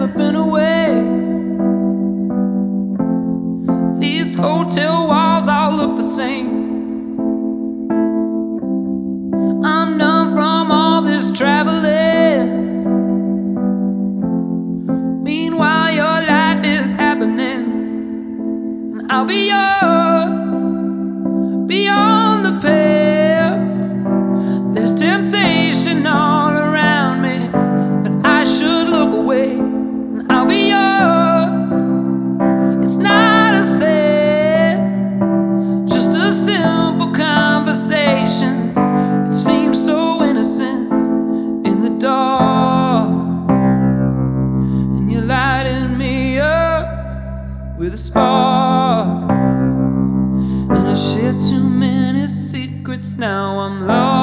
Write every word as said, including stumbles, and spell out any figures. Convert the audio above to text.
never been away. These hotel walls all look the same. I'm numb from all this traveling. Meanwhile your life is happening, and I'll be yours beyond the pale. There's temptation all around me, but I should look away, and I'll be yours. It's not a sin, just a simple conversation. It seems so innocent in the dark, and you're lighting me up with a spark. And I share too many secrets, now I'm lost.